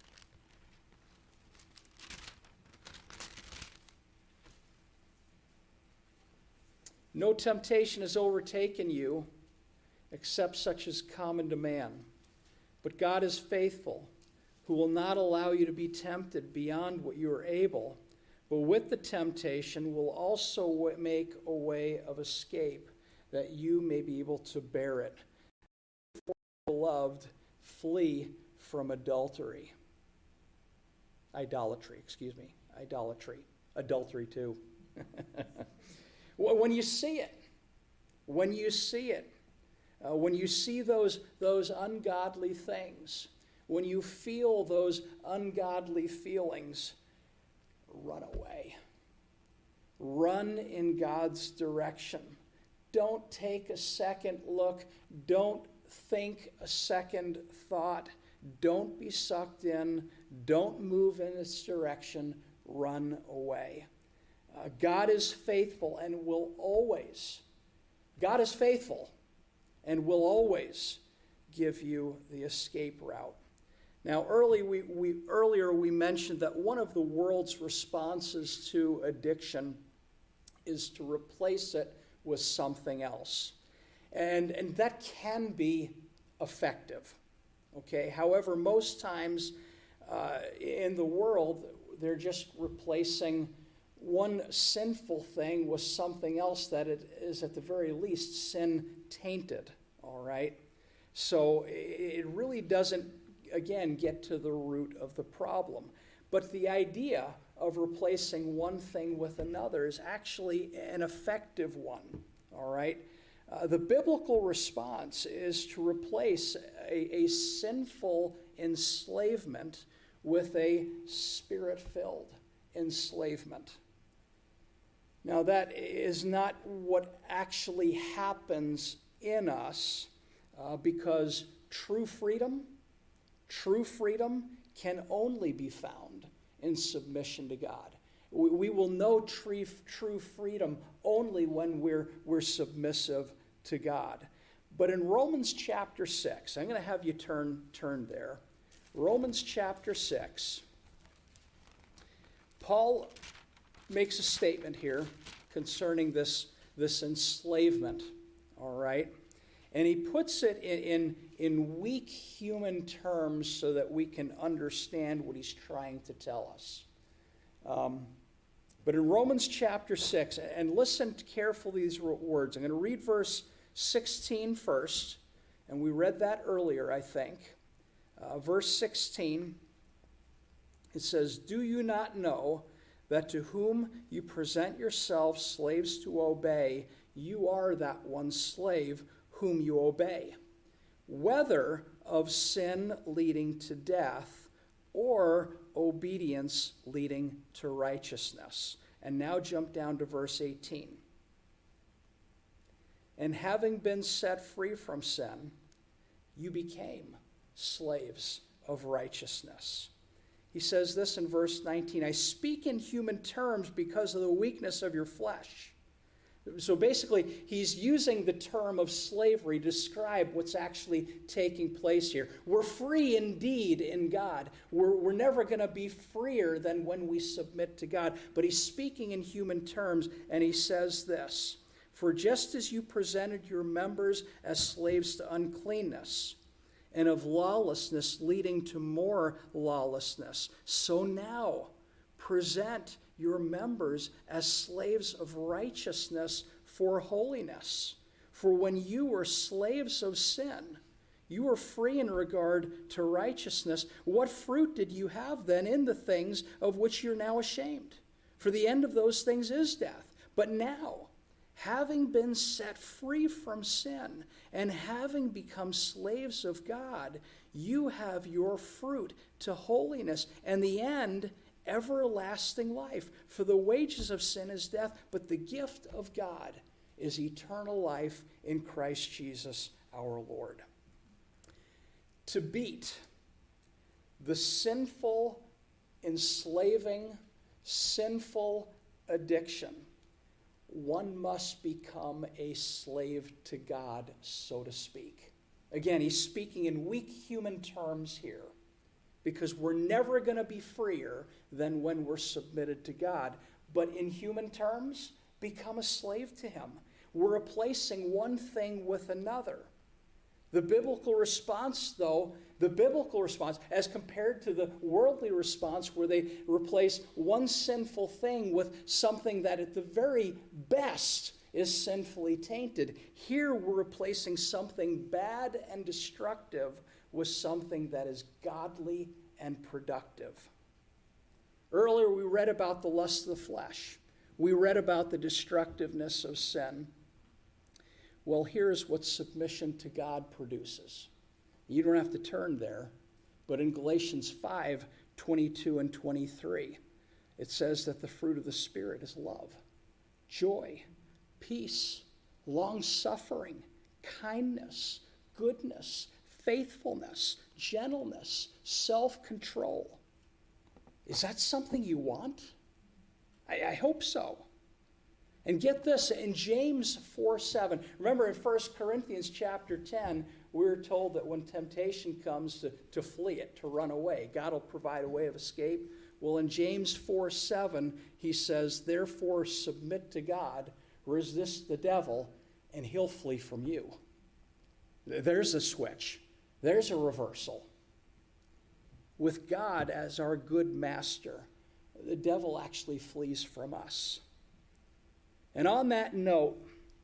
No temptation has overtaken you except such as common to man. But God is faithful, who will not allow you to be tempted beyond what you are able, but with the temptation will also make a way of escape, that you may be able to bear it. Beloved, flee from adultery. Idolatry, excuse me. Idolatry. Adultery too. When you see it, when you see it, uh, when you see those, those ungodly things, when you feel those ungodly feelings, run away. Run in God's direction. Don't take a second look. Don't think a second thought. Don't be sucked in. Don't move in its direction. Run away. Uh, God is faithful and will always, God is faithful and will always give you the escape route. Now, early we, we, earlier we mentioned that one of the world's responses to addiction is to replace it with something else. And, and that can be effective, okay? However, most times uh, in the world, they're just replacing one sinful thing with something else that it is at the very least sin-tainted, all right? So it really doesn't, again, get to the root of the problem. But the idea of replacing one thing with another is actually an effective one, all right? Uh, the biblical response is to replace a, a sinful enslavement with a spirit-filled enslavement. Now, that is not what actually happens in us, uh, because true freedom, true freedom can only be found in submission to God. We, we will know true, true freedom only when we're, we're submissive to God. But in Romans chapter six, I'm going to have you turn, turn there. Romans chapter six, Paul makes a statement here concerning this, this enslavement, all right? And he puts it in, in, in weak human terms so that we can understand what he's trying to tell us. Um, but in Romans chapter six, and listen carefully to these words. I'm going to read verse sixteen first, and we read that earlier, I think. Uh, verse sixteen, it says, "Do you not know that to whom you present yourselves slaves to obey, you are that one slave whom you obey, whether of sin leading to death or obedience leading to righteousness." And now jump down to verse eighteen. "And having been set free from sin, you became slaves of righteousness." He says this in verse nineteen, "I speak in human terms because of the weakness of your flesh." So basically, he's using the term of slavery to describe what's actually taking place here. We're free indeed in God. We're, we're never going to be freer than when we submit to God. But he's speaking in human terms, and he says this, "For just as you presented your members as slaves to uncleanness, and of lawlessness leading to more lawlessness, so now present your members as slaves of righteousness for holiness. For when you were slaves of sin, you were free in regard to righteousness. What fruit did you have then in the things of which you're now ashamed? For the end of those things is death. But now, having been set free from sin and having become slaves of God, you have your fruit to holiness, and the end everlasting life. For the wages of sin is death, but the gift of God is eternal life in Christ Jesus our Lord." To beat the sinful, enslaving, sinful addiction, one must become a slave to God, so to speak. Again, he's speaking in weak human terms here, because we're never going to be freer than when we're submitted to God. But in human terms, become a slave to him. We're replacing one thing with another. The biblical response, though, the biblical response, as compared to the worldly response where they replace one sinful thing with something that at the very best is sinfully tainted, here we're replacing something bad and destructive with something that is godly and productive. Earlier we read about the lust of the flesh. We read about the destructiveness of sin. Well, here's what submission to God produces. You don't have to turn there, but in Galatians five, twenty-two and twenty-three, it says that the fruit of the Spirit is love, joy, peace, long-suffering, kindness, goodness, faithfulness, gentleness, self-control. Is that something you want? I, I hope so. And get this, in James four seven, remember in First Corinthians chapter ten, we're told that when temptation comes to, to flee it, to run away, God will provide a way of escape. Well, in James four seven, he says, "Therefore submit to God, resist the devil, and he'll flee from you." There's a switch. There's a reversal. With God as our good master, the devil actually flees from us. And on that note,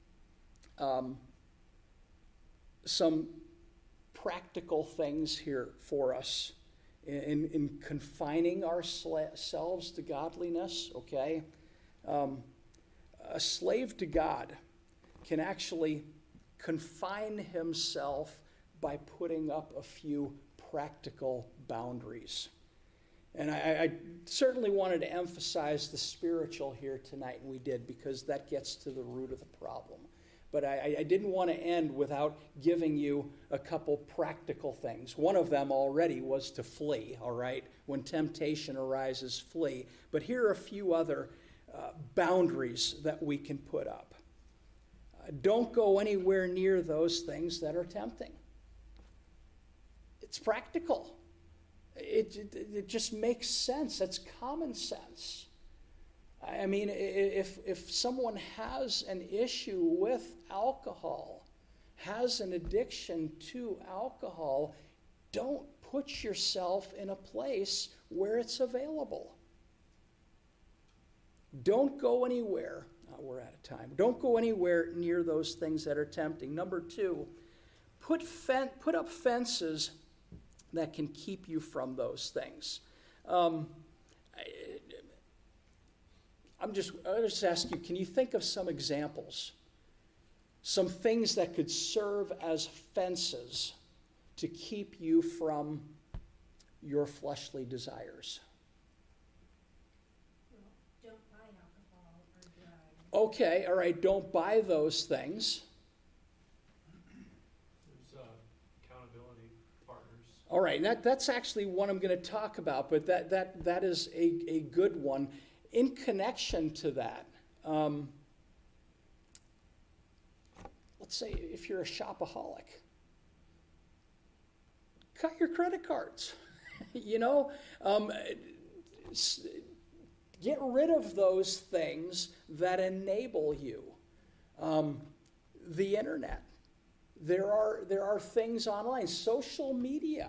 um, some practical things here for us in, in confining ourselves to godliness, okay? Um, a slave to God can actually confine himself by putting up a few practical boundaries. And I, I certainly wanted to emphasize the spiritual here tonight, and we did, because that gets to the root of the problem. But I, I didn't want to end without giving you a couple practical things. One of them already was to flee, all right? When temptation arises, flee. But here are a few other uh, boundaries that we can put up. Uh, don't go anywhere near those things that are tempting. It's practical. It, it, it just makes sense. That's common sense. I mean, if if someone has an issue with alcohol, has an addiction to alcohol, don't put yourself in a place where it's available. Don't go anywhere. Oh, we're out of time. Don't go anywhere near those things that are tempting. Number two, put fen- put up fences that can keep you from those things. Um, I, I'm just, I'll just ask you, can you think of some examples? Some things that could serve as fences to keep you from your fleshly desires? Well, don't buy alcohol or drugs. Okay, all right, don't buy those things. There's uh, accountability partners. All right, and that, that's actually one I'm going to talk about, but that, that, that is a, a good one. In connection to that, um, let's say if you're a shopaholic, cut your credit cards. you know, um, get rid of those things that enable you. Um, the internet. There are there are things online. Social media.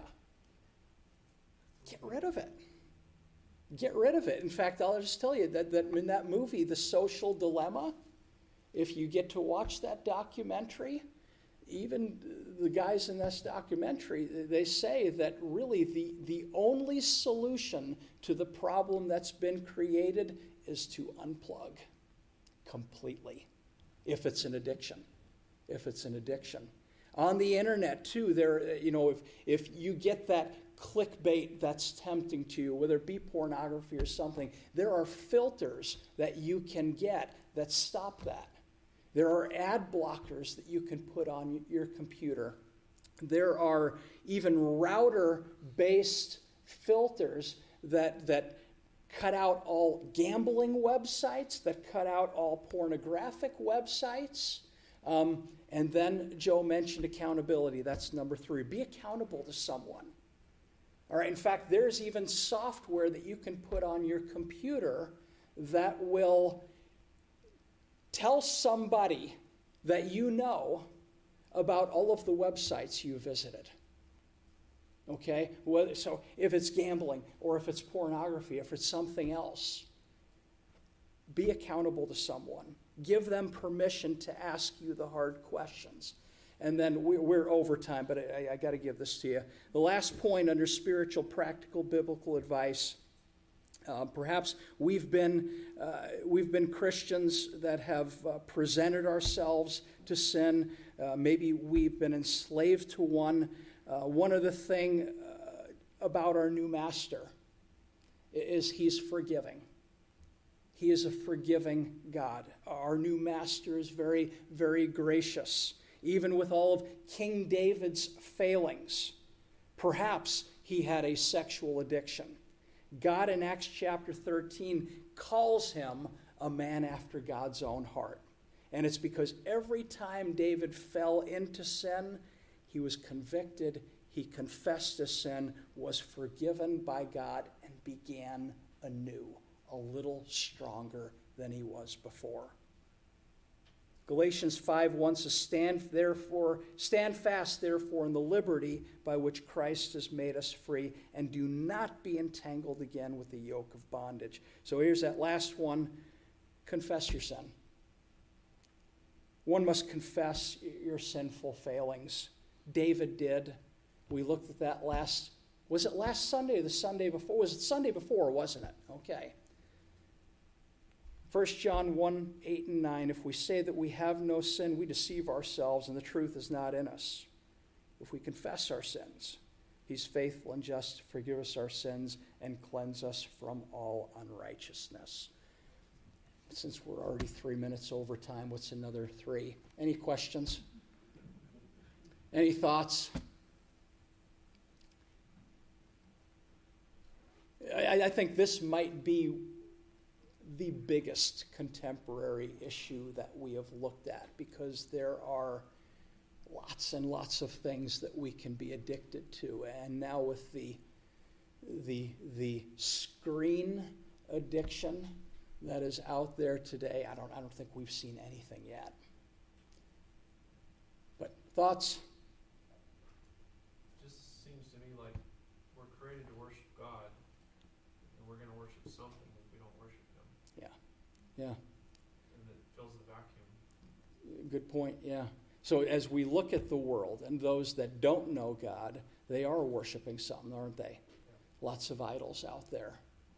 Get rid of it. Get rid of it. In fact, I'll just tell you that, that in that movie, The Social Dilemma, if you get to watch that documentary, even the guys in this documentary, they say that really the, the only solution to the problem that's been created is to unplug completely, if it's an addiction. If it's an addiction. On the internet, too, there, you know, if, if you get that clickbait that's tempting to you, whether it be pornography or something, there are filters that you can get that stop that. There are ad blockers that you can put on your computer. There are even router-based filters that, that cut out all gambling websites, that cut out all pornographic websites. Um, and then Joe mentioned accountability. That's number three. Be accountable to someone. All right, in fact, there's even software that you can put on your computer that will tell somebody that you know about all of the websites you visited. Okay? Whether, so if it's gambling or if it's pornography, if it's something else, be accountable to someone. Give them permission to ask you the hard questions. And then we, we're over time, but I, I got to give this to you. The last point under spiritual, practical, biblical advice. Uh, perhaps we've been uh, we've been Christians that have uh, presented ourselves to sin. Uh, maybe we've been enslaved to one. Uh, one other thing uh, about our new master is he's forgiving. He is a forgiving God. Our new master is very, very gracious. Even with all of King David's failings, perhaps he had a sexual addiction. God in Acts chapter thirteen calls him a man after God's own heart. And it's because every time David fell into sin, he was convicted, he confessed his sin, was forgiven by God, and began anew, a little stronger than he was before. Galatians five one says, stand therefore, stand fast therefore in the liberty by which Christ has made us free, and do not be entangled again with the yoke of bondage. So here's that last one. Confess your sin. One must confess your sinful failings. David did. We looked at that last Was it last Sunday or the Sunday before? Was it Sunday before, wasn't it? Okay. First John one, eight and nine, if we say that we have no sin, we deceive ourselves and the truth is not in us. If we confess our sins, he's faithful and just to forgive us our sins and cleanse us from all unrighteousness. Since we're already three minutes over time, what's another three? Any questions? Any thoughts? I, I think this might be the biggest contemporary issue that we have looked at, because there are lots and lots of things that we can be addicted to. And now with the, the, the screen addiction that is out there today, I don't, I don't think we've seen anything yet. But thoughts? It just seems to me like we're created to worship God, and we're going to worship something if we don't worship him. Yeah. And it fills the vacuum. Good point, yeah. So as we look at the world and those that don't know God, they are worshiping something, aren't they? Yeah. Lots of idols out there.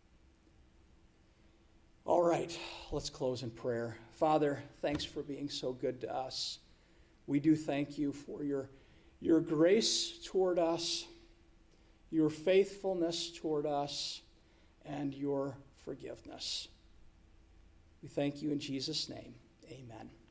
All right, let's close in prayer. Father, thanks for being so good to us. We do thank you for your, your grace toward us, your faithfulness toward us, and your forgiveness. We thank you in Jesus' name. Amen.